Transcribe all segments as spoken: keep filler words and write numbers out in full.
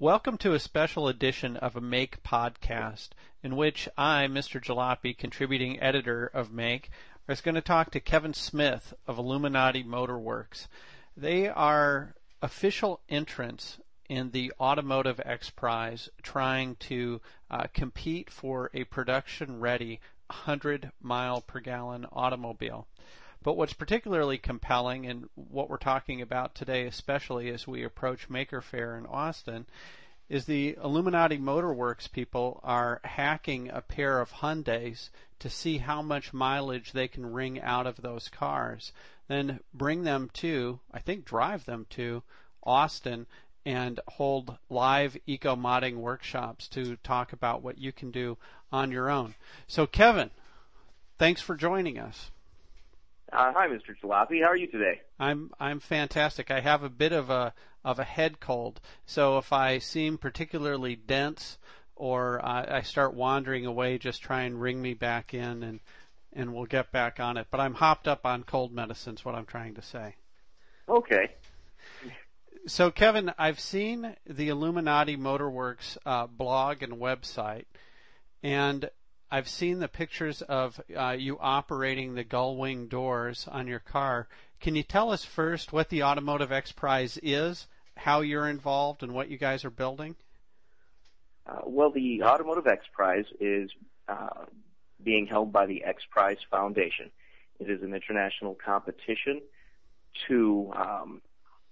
Welcome to a special edition of a Make podcast, in which I, Mister Jalopy, contributing editor of Make, is going to talk to Kevin Smith of Illuminati Motor Works. They are official entrants in the Automotive X Prize, trying to uh, compete for a production-ready one hundred mile per gallon automobile. But what's particularly compelling, and what we're talking about today especially as we approach Maker Faire in Austin, is the Illuminati Motor Works people are hacking a pair of Hyundais to see how much mileage they can wring out of those cars, then bring them to, I think drive them to, Austin and hold live eco-modding workshops to talk about what you can do on your own. So Kevin, thanks for joining us. Uh, hi, Mister Jalopy. How are you today? I'm I'm fantastic. I have a bit of a of a head cold, so if I seem particularly dense or uh, I start wandering away, just try and ring me back in, and and we'll get back on it. But I'm hopped up on cold medicines. What I'm trying to say. Okay. So Kevin, I've seen the Illuminati Motor Works uh, blog and website, and I've seen the pictures of uh, you operating the gull wing doors on your car. Can you tell us first what the Automotive X Prize is, how you're involved, and what you guys are building? Uh, well, the Automotive X Prize is uh, being held by the X Prize Foundation. It is an international competition to um,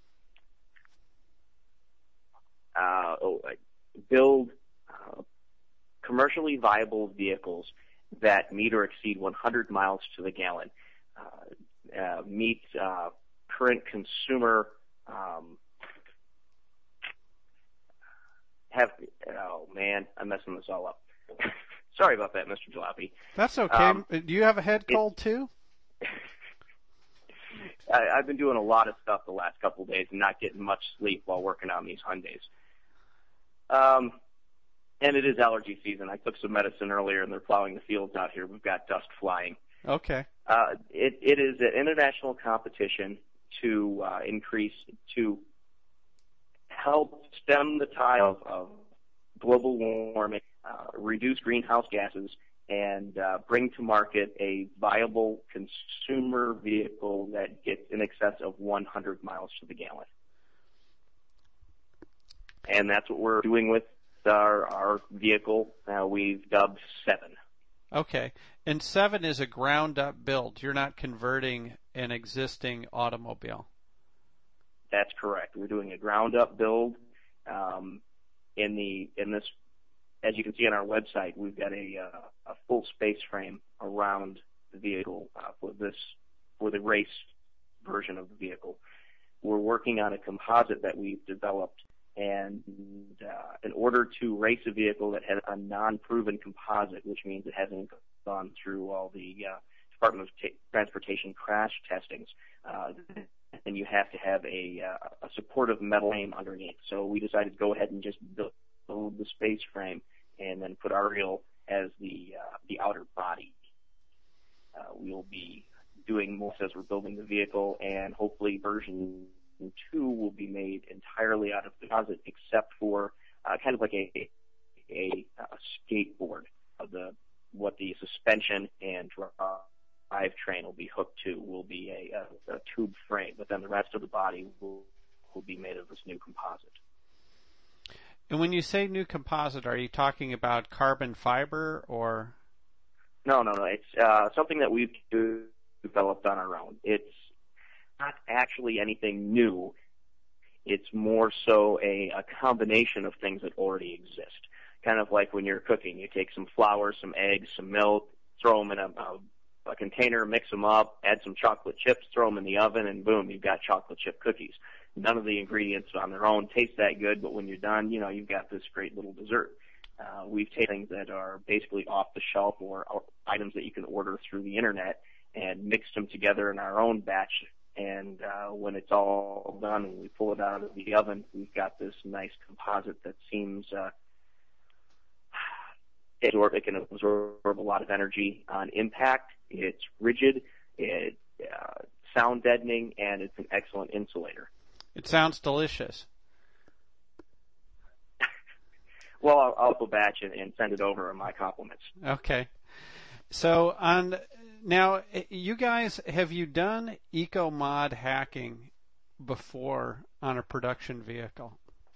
uh, oh, build uh, commercially viable vehicles that meet or exceed one hundred miles to the gallon, uh, uh, meet uh, current consumer, um, have, oh man, I'm messing this all up. Sorry about that, Mister Jalopy. That's okay. Um, Do you have a head cold too? I, I've been doing a lot of stuff the last couple of days and not getting much sleep while working on these Hyundais. Um, And it is allergy season. I took some medicine earlier, and they're plowing the fields out here. We've got dust flying. Okay. Uh, it, it is an international competition to uh, increase, to help stem the tide of, of global warming, uh, reduce greenhouse gases, and uh, bring to market a viable consumer vehicle that gets in excess of one hundred miles to the gallon. And that's what we're doing with Our, our vehicle, uh, we've dubbed Seven. Okay. And Seven is a ground-up build. You're not converting an existing automobile. That's correct. We're doing a ground-up build. Um, in the in this, as you can see on our website, we've got a, uh, a full space frame around the vehicle uh, for this for the race version of the vehicle. We're working on a composite that we've developed. And uh, in order to race a vehicle that has a non-proven composite, which means it hasn't gone through all the uh, Department of T- Transportation crash testings, uh, then you have to have a, uh, a supportive metal frame underneath. So we decided to go ahead and just build, build the space frame and then put our reel as the uh, the outer body. Uh, we'll be doing more as we're building the vehicle, and hopefully version two will be made entirely out of the composite, except for uh, kind of like a, a a skateboard of the what the suspension and drive train will be hooked to will be a, a, a tube frame, but then the rest of the body will will be made of this new composite. And when you say new composite, are you talking about carbon fiber or? No, no, no. It's uh, something that we've developed on our own. It's not actually anything new. It's more so a, a combination of things that already exist. Kind of like when you're cooking, you take some flour, some eggs, some milk, throw them in a, a, a container, mix them up, add some chocolate chips, throw them in the oven, and boom, you've got chocolate chip cookies. None of the ingredients on their own taste that good, but when you're done, you know, you've got this great little dessert. Uh, we've taken things that are basically off the shelf or, or items that you can order through the internet and mixed them together in our own batch. And uh, when it's all done and we pull it out of the oven, we've got this nice composite that seems uh, it can absorb a lot of energy on impact. It's rigid, it's uh, sound deadening, and it's an excellent insulator. It sounds delicious. Well, I'll, I'll go batch and, and send it over. My compliments. Okay. So on now, you guys, have you done eco mod hacking before on a production vehicle?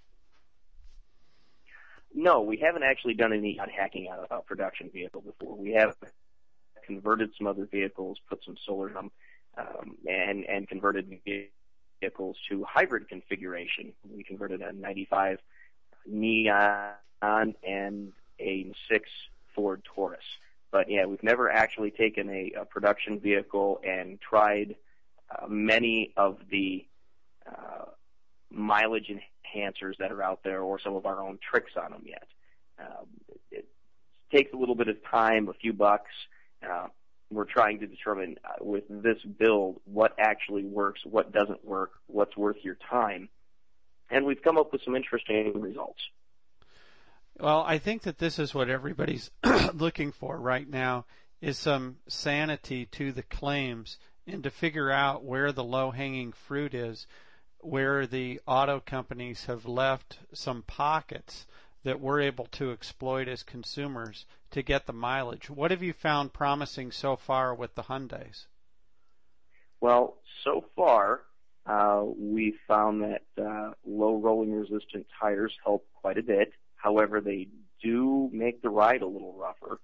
No, we haven't actually done any hacking on a, a production vehicle before. We have converted some other vehicles, put some solar on them, um, and and converted vehicles to hybrid configuration. We converted a ninety-five Neon and a six Ford Taurus. But yeah, we've never actually taken a, a production vehicle and tried uh, many of the uh, mileage enhancers that are out there or some of our own tricks on them yet. Um, it takes a little bit of time, a few bucks. Uh, we're trying to determine uh, with this build what actually works, what doesn't work, what's worth your time. And we've come up with some interesting results. Well, I think that this is what everybody's looking for right now, is some sanity to the claims and to figure out where the low-hanging fruit is, where the auto companies have left some pockets that we're able to exploit as consumers to get the mileage. What have you found promising so far with the Hyundais? Well, so far, uh, we've found that uh, low rolling resistant tires help quite a bit. However, they do make the ride a little rougher.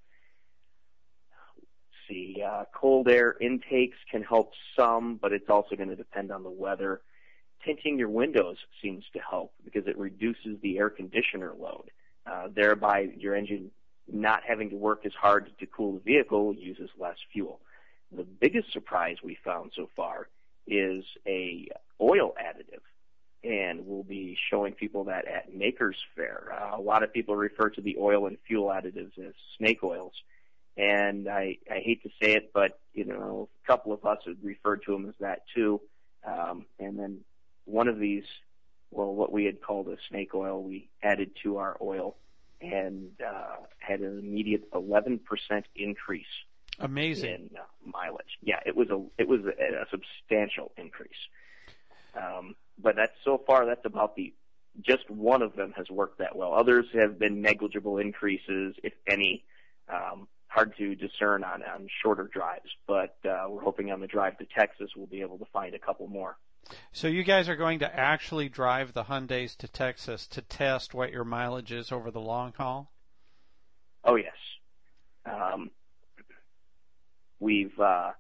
Let's see, uh, cold air intakes can help some, but it's also going to depend on the weather. Tinting your windows seems to help because it reduces the air conditioner load. Uh, thereby, your engine not having to work as hard to cool the vehicle uses less fuel. The biggest surprise we found so far is a oil additive. And we'll be showing people that at Makers Faire. Uh, a lot of people refer to the oil and fuel additives as snake oils. And I, I hate to say it, but, you know, a couple of us have referred to them as that too. Um, and then one of these, well, what we had called a snake oil, we added to our oil and uh, had an immediate eleven percent increase. Amazing. In uh, mileage. Yeah, it was a, it was a, a substantial increase. Um, but that's so far, that's about the, just one of them has worked that well. Others have been negligible increases, if any, um, hard to discern on, on shorter drives. But uh, we're hoping on the drive to Texas we'll be able to find a couple more. So you guys are going to actually drive the Hyundais to Texas to test what your mileage is over the long haul? Oh, yes. Um, we've, uh,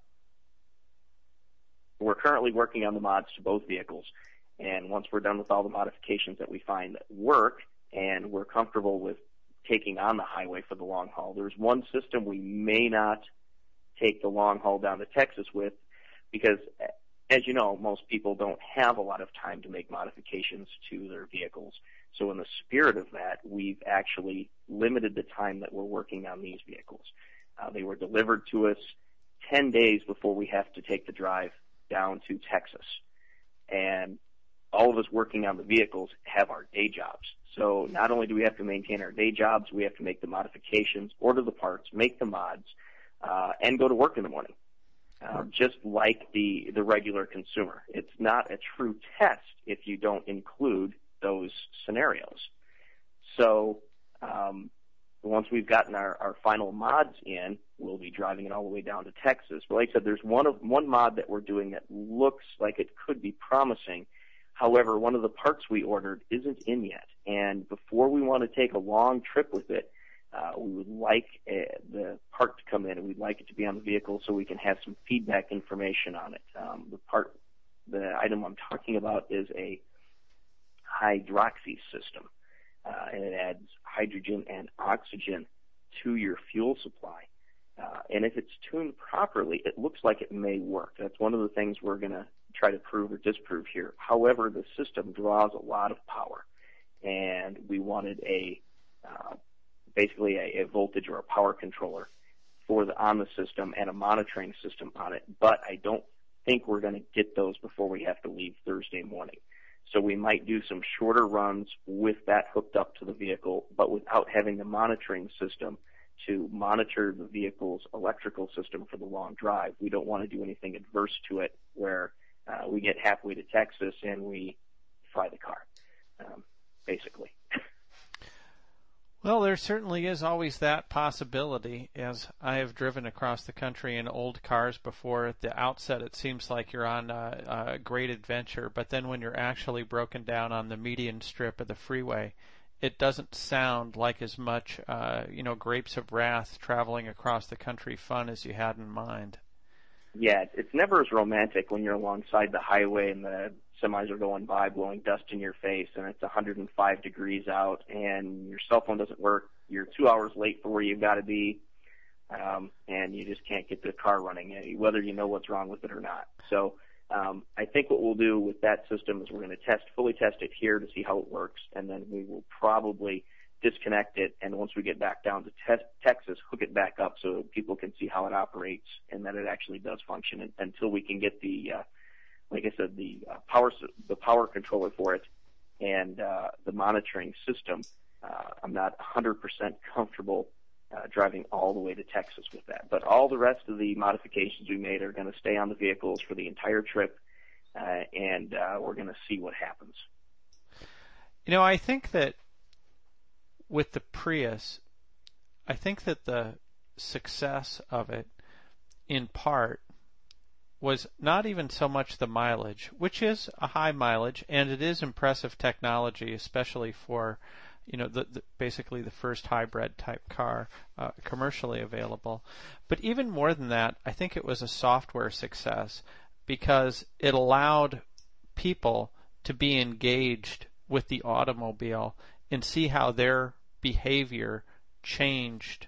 we're currently working on the mods to both vehicles. And once we're done with all the modifications that we find that work and we're comfortable with taking on the highway for the long haul, there's one system we may not take the long haul down to Texas with because, as you know, most people don't have a lot of time to make modifications to their vehicles. So in the spirit of that, we've actually limited the time that we're working on these vehicles. Uh, they were delivered to us ten days before we have to take the drive down to Texas. And all of us working on the vehicles have our day jobs. So not only do we have to maintain our day jobs, we have to make the modifications, order the parts, make the mods, uh, and go to work in the morning. Uh, just like the, the regular consumer. It's not a true test if you don't include those scenarios. So um, once we've gotten our, our final mods in, we'll be driving it all the way down to Texas. But like I said, there's one of one mod that we're doing that looks like it could be promising. However, one of the parts we ordered isn't in yet. And before we want to take a long trip with it, uh, we would like uh, the part to come in, and we'd like it to be on the vehicle so we can have some feedback information on it. Um, the part, the item I'm talking about is a hydroxy system, uh, and it adds hydrogen and oxygen to your fuel supply. Uh, and if it's tuned properly, it looks like it may work. That's one of the things we're going to try to prove or disprove here. However, the system draws a lot of power, and we wanted a uh, basically a, a voltage or a power controller for the on the system and a monitoring system on it. But I don't think we're going to get those before we have to leave Thursday morning. So we might do some shorter runs with that hooked up to the vehicle, but without having the monitoring system to monitor the vehicle's electrical system for the long drive. We don't want to do anything adverse to it where uh, we get halfway to Texas and we fry the car, um, basically. Well, there certainly is always that possibility. As I have driven across the country in old cars before, at the outset it seems like you're on a, a great adventure, but then when you're actually broken down on the median strip of the freeway, it doesn't sound like as much, uh, you know, grapes of wrath traveling across the country fun as you had in mind. Yeah, it's never as romantic when you're alongside the highway and the semis are going by blowing dust in your face and it's one hundred five degrees out and your cell phone doesn't work. You're two hours late for where you've got to be, um, and you just can't get the car running, whether you know what's wrong with it or not. So um, I think what we'll do with that system is we're going to test, fully test it here to see how it works, and then we will probably disconnect it, and once we get back down to te- Texas, hook it back up so people can see how it operates and that it actually does function, and, until we can get the, uh, like I said, the uh, power the power controller for it and uh, the monitoring system. Uh, I'm not one hundred percent comfortable uh, driving all the way to Texas with that, but all the rest of the modifications we made are going to stay on the vehicles for the entire trip, uh, and uh, we're going to see what happens. You know, I think that with the Prius, I think that the success of it, in part, was not even so much the mileage, which is a high mileage, and it is impressive technology, especially for, you know, the, the, basically the first hybrid type car uh, commercially available. But even more than that, I think it was a software success because it allowed people to be engaged with the automobile and see how their behavior changed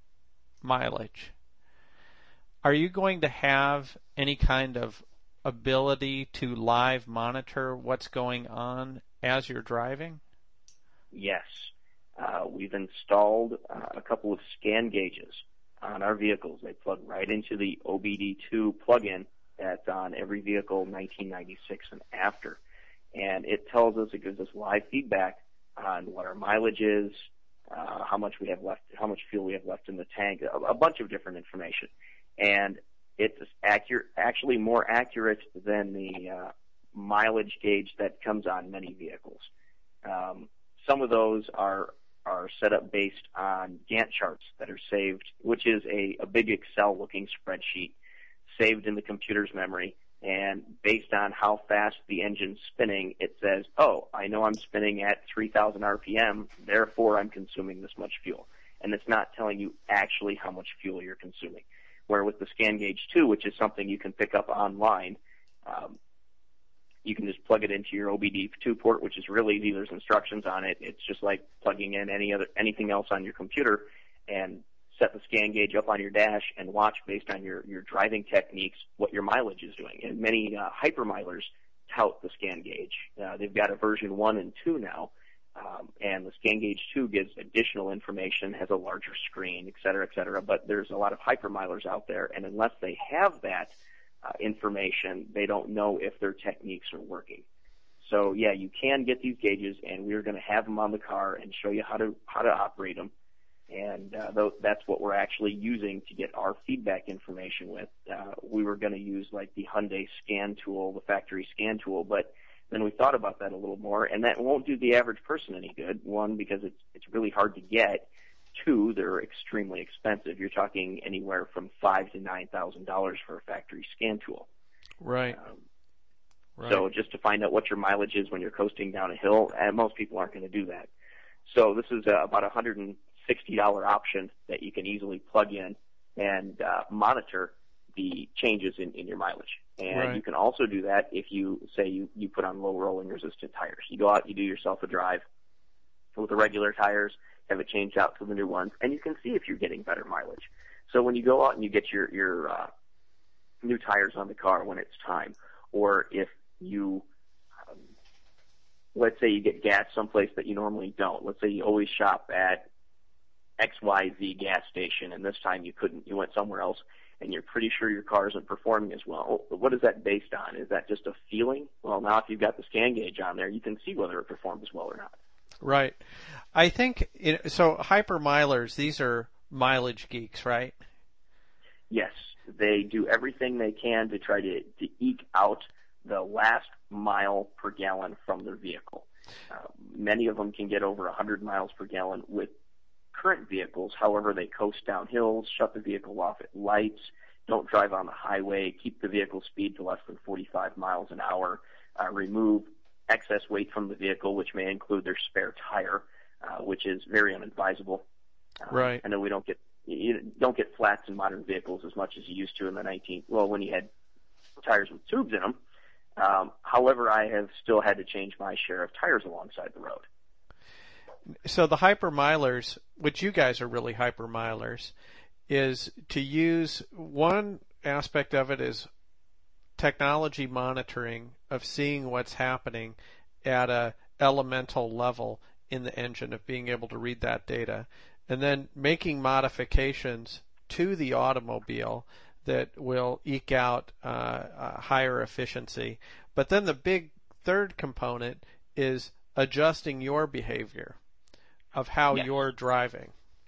mileage. Are you going to have any kind of ability to live monitor what's going on as you're driving? Yes. Uh, we've installed uh, a couple of scan gauges on our vehicles. They plug right into the O B D two plug-in that's on every vehicle nineteen ninety-six and after. And it tells us, it gives us live feedback on what our mileage is, uh, how much we have left, how much fuel we have left in the tank, a, a bunch of different information. And it's accurate, actually more accurate than the uh, mileage gauge that comes on many vehicles. Um, some of those are are set up based on Gantt charts that are saved, which is a, a big Excel-looking spreadsheet saved in the computer's memory. And based on how fast the engine's spinning, it says, oh, I know I'm spinning at three thousand R P M, therefore I'm consuming this much fuel. And it's not telling you actually how much fuel you're consuming. Where with the Scan Gauge two, which is something you can pick up online, um, you can just plug it into your O B D two port, which is really easy. There's instructions on it. It's just like plugging in any other anything else on your computer, and set the scan gauge up on your dash and watch based on your, your driving techniques what your mileage is doing. And many uh, hypermilers tout the scan gauge. Uh, they've got a version one and two now, um, and the Scan Gauge two gives additional information, has a larger screen, et cetera, et cetera. But there's a lot of hypermilers out there, and unless they have that uh, information, they don't know if their techniques are working. So yeah, you can get these gauges, and we're going to have them on the car and show you how to how to operate them. And uh, th- that's what we're actually using to get our feedback information with. Uh, we were going to use like the Hyundai scan tool, the factory scan tool, but then we thought about that a little more, and that won't do the average person any good. One, because it's it's really hard to get. Two, they're extremely expensive. You're talking anywhere from five to nine thousand dollars for a factory scan tool. Right. Um, right. So just to find out what your mileage is when you're coasting down a hill, and most people aren't going to do that. So this is uh, about a hundred and sixty dollar option that you can easily plug in and uh, monitor the changes in, in your mileage. And right. you can also do that if you say you, you put on low rolling resistant tires. You go out, you do yourself a drive with the regular tires, have it changed out to the new ones, and you can see if you're getting better mileage. So when you go out and you get your, your uh, new tires on the car when it's time, or if you um, let's say you get gas someplace that you normally don't. Let's say you always shop at X Y Z gas station, and this time you couldn't. You went somewhere else, and you're pretty sure your car isn't performing as well. What is that based on? Is that just a feeling? Well, now if you've got the scan gauge on there, you can see whether it performs as well or not. Right. I think, it, so hypermilers, these are mileage geeks, right? Yes. They do everything they can to try to, to eke out the last mile per gallon from their vehicle. Uh, many of them can get over one hundred miles per gallon with current vehicles. However, they coast down hills, shut the vehicle off at lights, don't drive on the highway, keep the vehicle speed to less than forty-five miles an hour, uh, remove excess weight from the vehicle, which may include their spare tire, uh, which is very unadvisable. Uh, right. I know we don't get you don't get flats in modern vehicles as much as you used to in the nineteen well when you had tires with tubes in them. Um, however, I have still had to change my share of tires alongside the road. So the hypermilers, which you guys are really hypermilers, is to use one aspect of it is technology monitoring of seeing what's happening at a elemental level in the engine, of being able to read that data, and then making modifications to the automobile that will eke out uh, a higher efficiency. But then the big third component is adjusting your behavior of how yes. you're driving.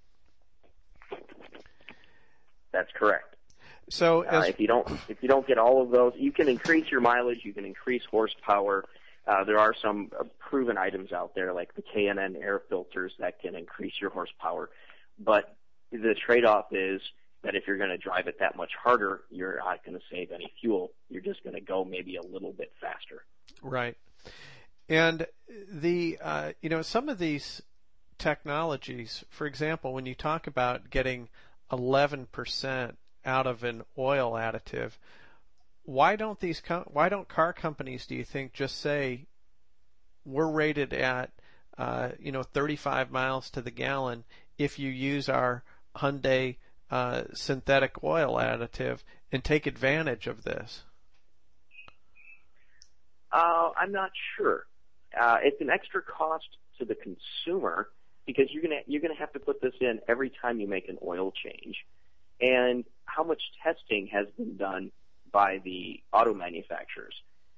That's correct. So uh, as, if you don't if you don't get all of those, you can increase your mileage, you can increase horsepower. Uh, there are some uh, proven items out there like the K and N air filters that can increase your horsepower. But the trade-off is that if you're going to drive it that much harder, you're not going to save any fuel. You're just going to go maybe a little bit faster. Right. And the uh, you know some of these technologies, for example, when you talk about getting eleven percent out of an oil additive, why don't these com- why don't car companies, do you think, just say we're rated at uh, you know thirty-five miles to the gallon if you use our Hyundai uh, synthetic oil additive, and take advantage of this? Uh, I'm not sure. Uh, it's an extra cost to the consumer because you're gonna you're gonna have to put this in every time you make an oil change. And how much testing has been done by the auto manufacturers?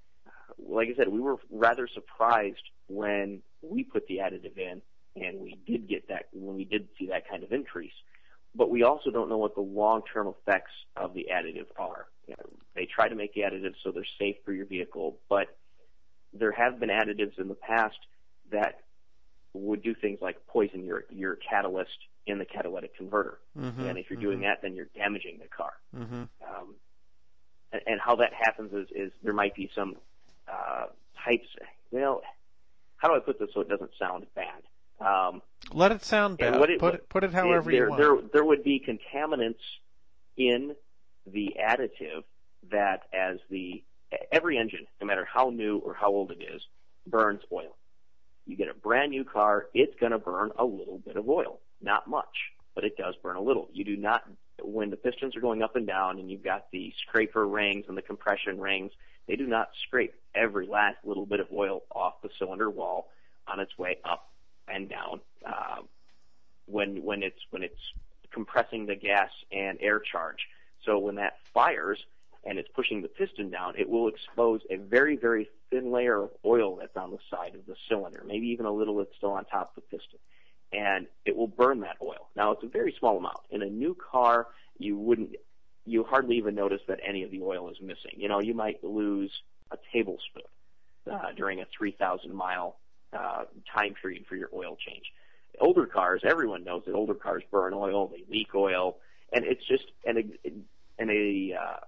Uh, like I said, we were rather surprised when we put the additive in, and we did get that when we did see that kind of increase. But we also don't know what the long-term effects of the additive are. You know, they try to make the additives so they're safe for your vehicle, but there have been additives in the past that would do things like poison your, your catalyst in the catalytic converter. Mm-hmm, and if you're mm-hmm. doing that, then you're damaging the car. Mm-hmm. Um, and, and how that happens is, is there might be some uh, types. Well, how do I put this so it doesn't sound bad? Um, Let it sound bad. It, put it put it however it, there, you want. There, there would be contaminants in the additive that, as the every engine, no matter how new or how old it is, burns oil. You get a brand new car, it's going to burn a little bit of oil. Not much, but it does burn a little. You do not, when the pistons are going up and down and you've got the scraper rings and the compression rings, they do not scrape every last little bit of oil off the cylinder wall on its way up and down. Uh, when when it's when it's compressing the gas and air charge. So when that fires and it's pushing the piston down, it will expose a very, very thin layer of oil that's on the side of the cylinder, maybe even a little that's still on top of the piston. And it will burn that oil. Now, it's a very small amount. In a new car, you wouldn't, you hardly even notice that any of the oil is missing. You know, you might lose a tablespoon uh, during a three thousand mile uh, time period for your oil change. Older cars, everyone knows that older cars burn oil, they leak oil, and it's just an, an, a, uh,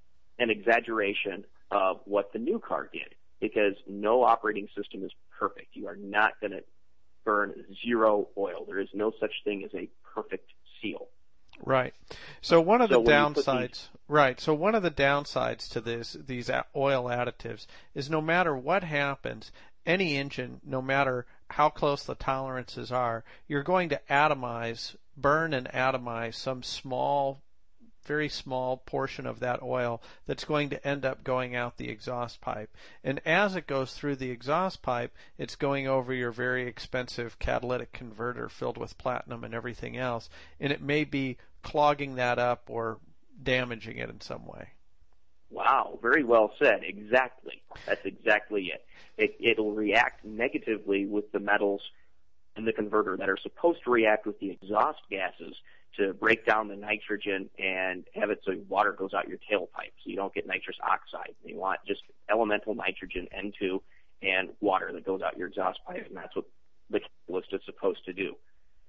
an exaggeration of what the new car did, because no operating system is perfect. You are not going to burn zero oil. There is no such thing as a perfect seal. Right. So one of so the downsides, these, right. So one of the downsides to this, these oil additives is no matter what happens, any engine, no matter how close the tolerances are, you're going to atomize, burn and atomize some small, very small portion of that oil that's going to end up going out the exhaust pipe. And as it goes through the exhaust pipe, it's going over your very expensive catalytic converter filled with platinum and everything else, and it may be clogging that up or damaging it in some way. Wow, very well said. Exactly. That's exactly it. it. It'll react negatively with the metals in the converter that are supposed to react with the exhaust gases to break down the nitrogen and have it so water goes out your tailpipe so you don't get nitrous oxide. You want just elemental nitrogen, N two, and water that goes out your exhaust pipe, and that's what the catalyst is supposed to do.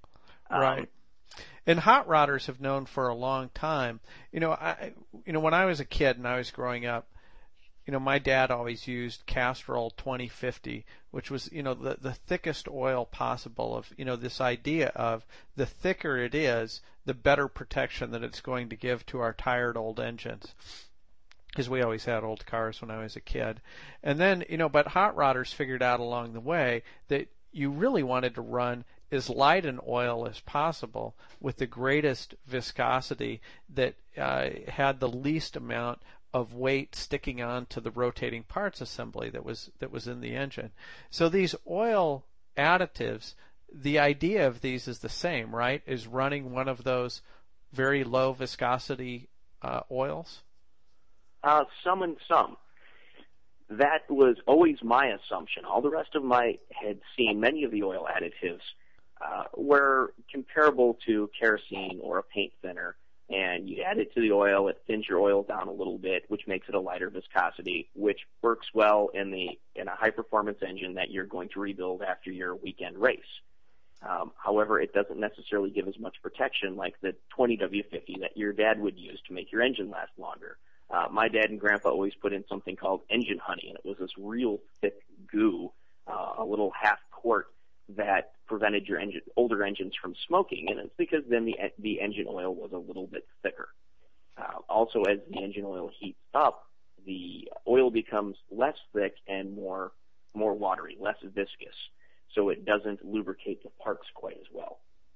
Um, right. And hot rodders have known for a long time. You know, I, you know, when I was a kid and I was growing up, you know, my dad always used Castrol twenty fifty, which was, you know, the, the thickest oil possible of, you know, this idea of the thicker it is, the better protection that it's going to give to our tired old engines. Because we always had old cars when I was a kid. And then, you know, but hot rodders figured out along the way that you really wanted to run as light an oil as possible with the greatest viscosity that uh, had the least amount of weight sticking on to the rotating parts assembly that was that was in the engine. So these oil additives, the idea of these is the same, right? Is running one of those very low viscosity uh, oils? Uh, some and some. That was always my assumption. All the rest of my had seen many of the oil additives uh, were comparable to kerosene or a paint thinner. And you add it to the oil, it thins your oil down a little bit, which makes it a lighter viscosity, which works well in the in a high-performance engine that you're going to rebuild after your weekend race. Um, however, it doesn't necessarily give as much protection like the twenty W fifty that your dad would use to make your engine last longer. Uh, my dad and grandpa always put in something called engine honey, and it was this real thick goo, uh, a little half quart that prevented your engine, older engines from smoking, and it's because then the the engine oil was a little bit thicker. Uh, also, as the engine oil heats up, the oil becomes less thick and more more watery, less viscous, so it doesn't lubricate the parts quite as well.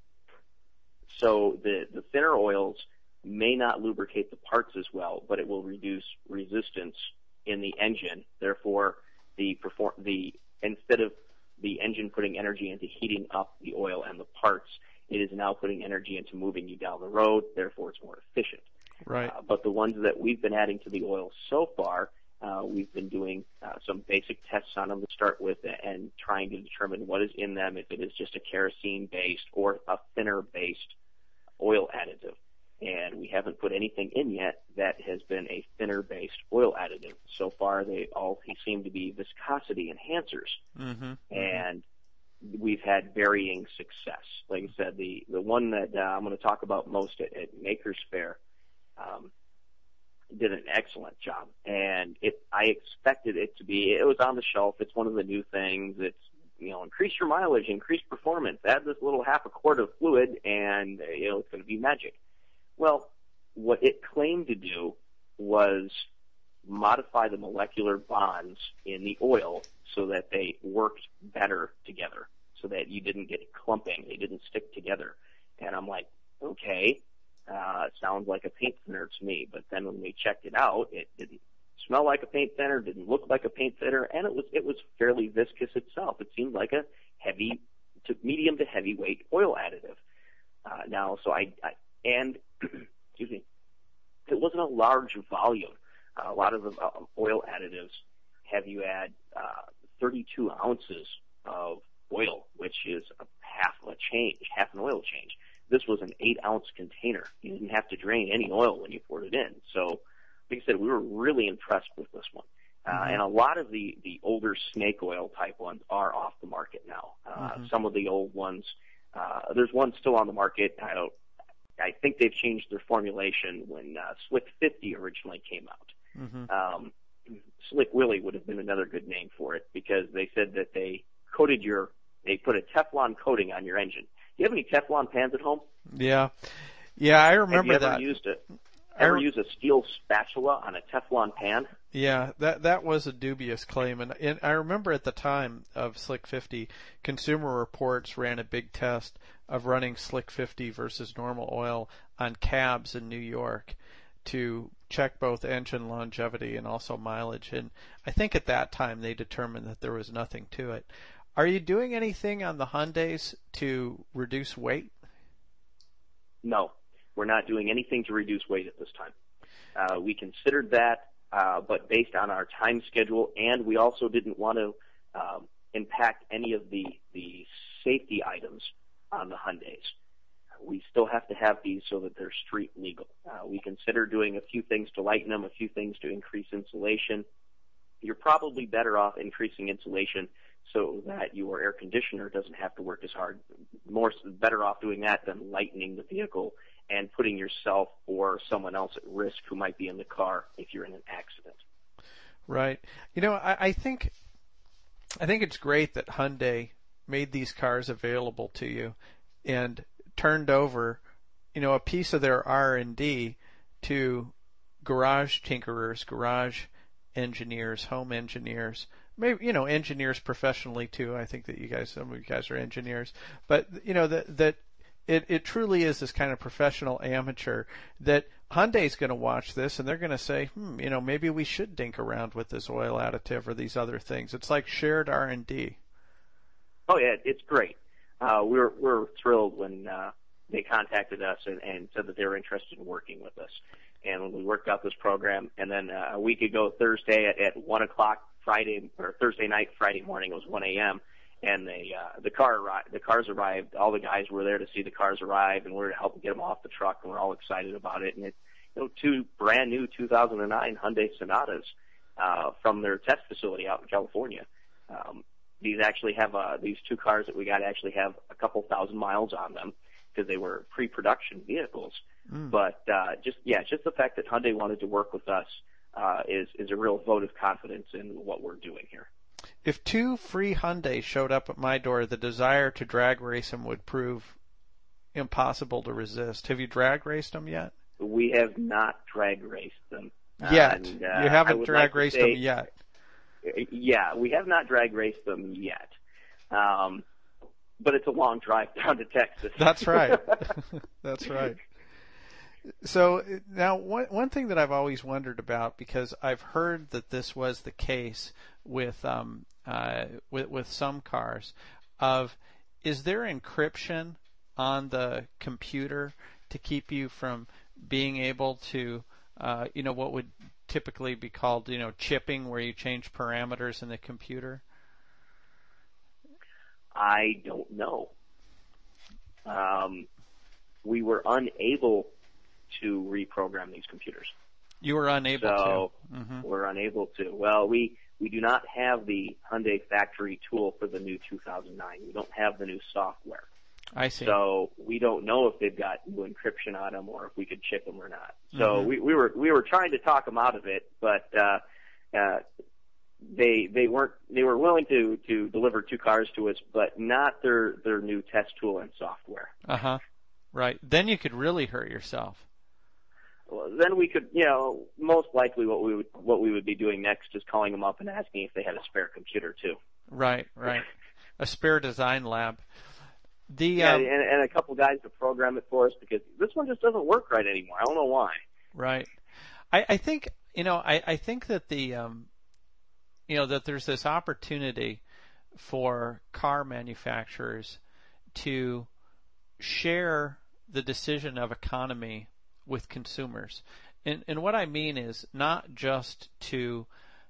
So the the thinner oils may not lubricate the parts as well, but it will reduce resistance in the engine. Therefore, the perform the instead of the engine putting energy into heating up the oil and the parts, it is now putting energy into moving you down the road. Therefore, it's more efficient. Right. Uh, but the ones that we've been adding to the oil so far, uh, we've been doing uh, some basic tests on them to start with and trying to determine what is in them, if it is just a kerosene-based or a thinner-based oil additive. And we haven't put anything in yet that has been a thinner-based oil additive. So far, they all seem to be viscosity enhancers. Mm-hmm. And we've had varying success. Like I said, the, the one that uh, I'm going to talk about most at, at Makers Faire um, did an excellent job. And it, I expected it to be, it was on the shelf. It's one of the new things. It's, you know, increase your mileage, increase performance, add this little half a quart of fluid, and, uh, you know, it's going to be magic. Well, what it claimed to do was modify the molecular bonds in the oil so that they worked better together, so that you didn't get clumping, they didn't stick together. And I'm like, okay, uh, sounds like a paint thinner to me. But then when we checked it out, it didn't smell like a paint thinner, didn't look like a paint thinner, and it was it was fairly viscous itself. It seemed like a heavy to medium to heavyweight oil additive. Uh, now, so I, I and excuse me, it wasn't a large volume. Uh, a lot of the uh, oil additives have you add uh, thirty-two ounces of oil, which is a half a change, half an oil change. This was an eight-ounce container. You didn't have to drain any oil when you poured it in. So, like I said, we were really impressed with this one. Uh, mm-hmm. And a lot of the, the older snake oil type ones are off the market now. Uh, mm-hmm. Some of the old ones, uh, there's one still on the market. I don't. I think they've changed their formulation when uh, Slick fifty originally came out. Mm-hmm. Um, Slick Willy would have been another good name for it because they said that they coated your, they put a Teflon coating on your engine. Do you have any Teflon pans at home? Yeah, yeah, I remember have you ever that. Used a, ever re- use a steel spatula on a Teflon pan? Yeah, that that was a dubious claim, and, and I remember at the time of Slick fifty, Consumer Reports ran a big test of running Slick fifty versus normal oil on cabs in New York to check both engine longevity and also mileage. And I think at that time they determined that there was nothing to it. Are you doing anything on the Hyundais to reduce weight? No, we're not doing anything to reduce weight at this time. Uh, we considered that, uh, but based on our time schedule, and we also didn't want to um, impact any of the, the safety items on the Hyundais. We still have to have these so that they're street legal. Uh, we consider doing a few things to lighten them, a few things to increase insulation. You're probably better off increasing insulation so that your air conditioner doesn't have to work as hard. More better off doing that than lightening the vehicle and putting yourself or someone else at risk who might be in the car if you're in an accident. Right. You know, I, I think I think it's great that Hyundai made these cars available to you and turned over, you know, a piece of their R and D to garage tinkerers, garage engineers, home engineers, maybe, you know, engineers professionally too. I think that you guys, some of you guys are engineers, but you know, that, that it, it truly is this kind of professional amateur that Hyundai's going to watch this and they're going to say, hmm, you know, maybe we should dink around with this oil additive or these other things. It's like shared R and D. Oh yeah, it's great. Uh, we're, we're thrilled when, uh, they contacted us and, and said that they were interested in working with us. And when we worked out this program, and then uh, a week ago Thursday at, at one o'clock Friday or Thursday night, Friday morning it was one a.m. and they uh, the car arrived. The cars arrived. All the guys were there to see the cars arrive, and we were to help get them off the truck, and we're all excited about it. And it's, you know, two brand new two thousand nine Hyundai Sonatas uh, from their test facility out in California. Um, these actually have uh, these two cars that we got actually have a couple thousand miles on them, because they were pre-production vehicles. Mm. But uh, just yeah, just the fact that Hyundai wanted to work with us uh, is is a real vote of confidence in what we're doing here. If two free Hyundai showed up at my door, the desire to drag race them would prove impossible to resist. Have you drag raced them yet? We have not drag raced them yet. And, uh, you haven't drag like raced say, them yet. Yeah, we have not drag raced them yet. Um, But it's a long drive down to Texas. That's right. That's right. So now one one thing that I've always wondered about, because I've heard that this was the case with um uh with with some cars, of is there encryption on the computer to keep you from being able to uh you know what would typically be called, you know, chipping, where you change parameters in the computer? I don't know. Um, we were unable to reprogram these computers. You were unable so to. So mm-hmm. we're unable to. Well, we, we do not have the Hyundai factory tool for the new two thousand nine. We don't have the new software. I see. So we don't know if they've got new encryption on them or if we could chip them or not. So mm-hmm. we, we were we were trying to talk them out of it, but uh, uh, they they weren't they were willing to to deliver two cars to us, but not their their new test tool and software. Uh huh. Right. Then you could really hurt yourself. Well, then we could, you know, most likely what we would what we would be doing next is calling them up and asking if they had a spare computer too. Right. Right. A spare design lab. The yeah, um, and, and a couple guys to program it for us, because this one just doesn't work right anymore. I don't know why. Right. I, I think you know I, I think that the um, you know that there's this opportunity for car manufacturers to share the decision of economy with consumers. And and what I mean is not just to,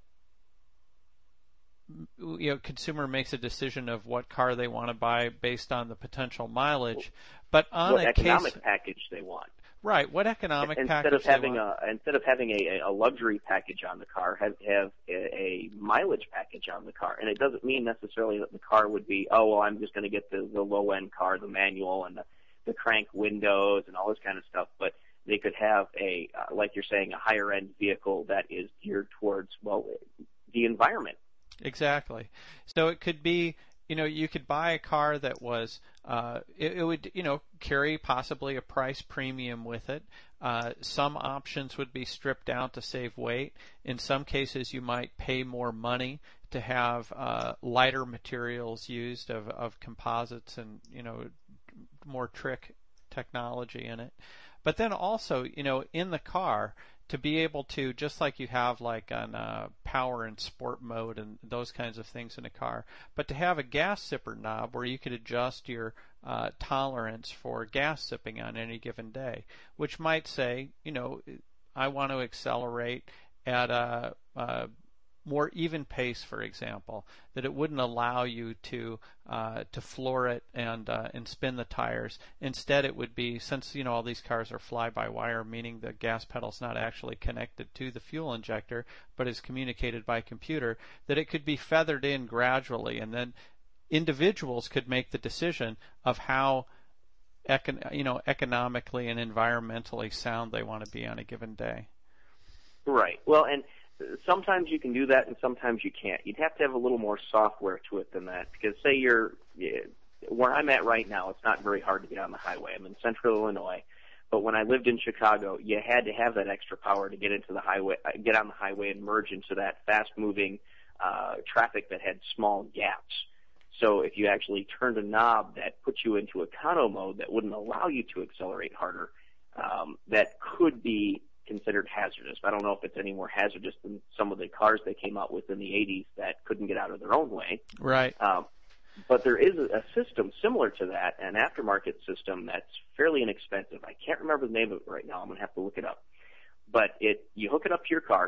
you know, consumer makes a decision of what car they want to buy based on the potential mileage, but on what a economic case, package they want. Right, what economic instead package of having they want. a instead of having a, a luxury package on the car, have have a, a mileage package on the car. And it doesn't mean necessarily that the car would be, oh well, I'm just going to get the, the low end car, the manual and the, the crank windows and all this kind of stuff, but they could have a, uh, like you're saying, a higher end vehicle that is geared towards, well, the environment. Exactly. So it could be, you know, you could buy a car that was, uh, it, it would, you know, carry possibly a price premium with it. Uh, some options would be stripped out to save weight. In some cases, you might pay more money to have uh, lighter materials used of, of composites and, you know, more trick technology in it. But then also, you know, in the car, to be able to, just like you have like on uh, power and sport mode and those kinds of things in a car, but to have a gas sipper knob where you could adjust your uh, tolerance for gas sipping on any given day, which might say, you know, I want to accelerate at a, a more even pace, for example, that it wouldn't allow you to uh, to floor it and uh, and spin the tires. Instead, it would be, since you know all these cars are fly-by-wire, meaning the gas pedal's not actually connected to the fuel injector, but is communicated by computer, that it could be feathered in gradually, and then individuals could make the decision of how econ- you know economically and environmentally sound they want to be on a given day. Right. Well, and sometimes you can do that and sometimes you can't. You'd have to have a little more software to it than that, because say you're where I'm at right now, it's not very hard to get on the highway. I'm in central Illinois, but when I lived in Chicago, you had to have that extra power to get into the highway, get on the highway and merge into that fast-moving uh, traffic that had small gaps. So if you actually turned a knob that put you into econo mode that wouldn't allow you to accelerate harder, um, that could be considered hazardous. I don't know if it's any more hazardous than some of the cars they came out with in the eighties that couldn't get out of their own way. Right. Um, but there is a, a system similar to that, an aftermarket system that's fairly inexpensive. I can't remember the name of it right now. I'm going to have to look it up. But it you hook it up to your car,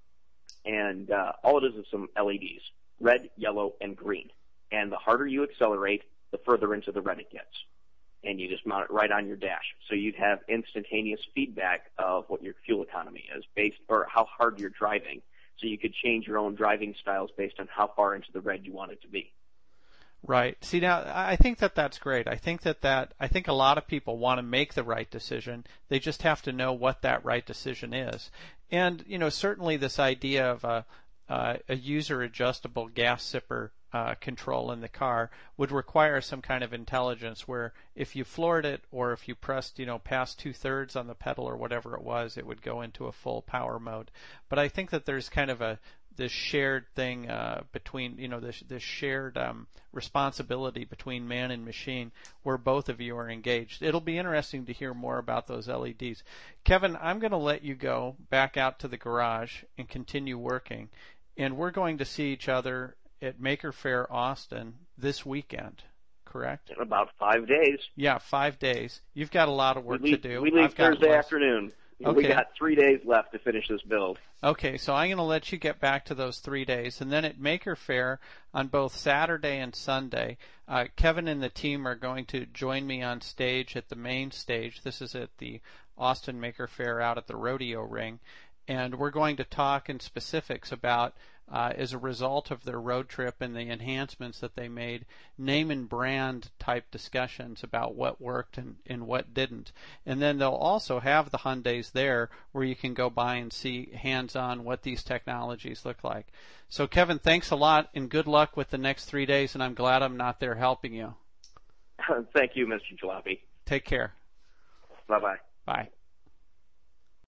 and uh, all it is is some L E Ds, red, yellow, and green. And the harder you accelerate, the further into the red it gets. And you just mount it right on your dash. So you'd have instantaneous feedback of what your fuel economy is based, or how hard you're driving. So you could change your own driving styles based on how far into the red you want it to be. Right. See, now, I think that that's great. I think that that, I think a lot of people want to make the right decision. They just have to know what that right decision is. And, you know, certainly this idea of a, uh, a user-adjustable gas sipper Uh, control in the car would require some kind of intelligence where if you floored it or if you pressed, you know, past two-thirds on the pedal or whatever it was, it would go into a full power mode. But I think that there's kind of a this shared thing uh, between, you know, this, this shared um, responsibility between man and machine where both of you are engaged. It'll be interesting to hear more about those L E Ds. Kevin, I'm going to let you go back out to the garage and continue working, and we're going to see each other at Maker Faire Austin this weekend, correct? In about five days. Yeah, five days. You've got a lot of work we leave, to do. We leave I've got Thursday less. afternoon. Okay. We got three days left to finish this build. Okay, so I'm going to let you get back to those three days. And then at Maker Faire on both Saturday and Sunday, uh, Kevin and the team are going to join me on stage at the main stage. This is at the Austin Maker Faire out at the rodeo ring. And we're going to talk in specifics about, uh, as a result of their road trip and the enhancements that they made, name and brand type discussions about what worked and, and what didn't. And then they'll also have the Hyundais there where you can go by and see hands-on what these technologies look like. So, Kevin, thanks a lot and good luck with the next three days, and I'm glad I'm not there helping you. Thank you, Mister Jalopy. Take care. Bye-bye. Bye.